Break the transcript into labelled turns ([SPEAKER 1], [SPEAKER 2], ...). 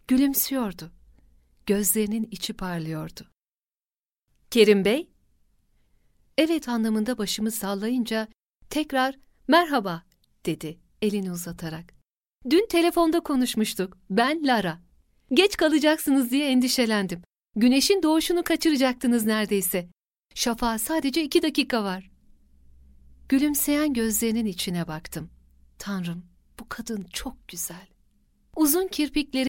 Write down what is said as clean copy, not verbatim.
[SPEAKER 1] Gülümsüyordu. Gözlerinin içi parlıyordu. "Kerim Bey?" "Evet" anlamında başımı sallayınca tekrar "merhaba" dedi elini uzatarak. "Dün telefonda konuşmuştuk. Ben Lara. Geç kalacaksınız diye endişelendim. Güneşin doğuşunu kaçıracaktınız neredeyse. Şafağa sadece 2 dakika var." Gülümseyen gözlerinin içine baktım. Tanrım, bu kadın çok güzel. Uzun kirpikleri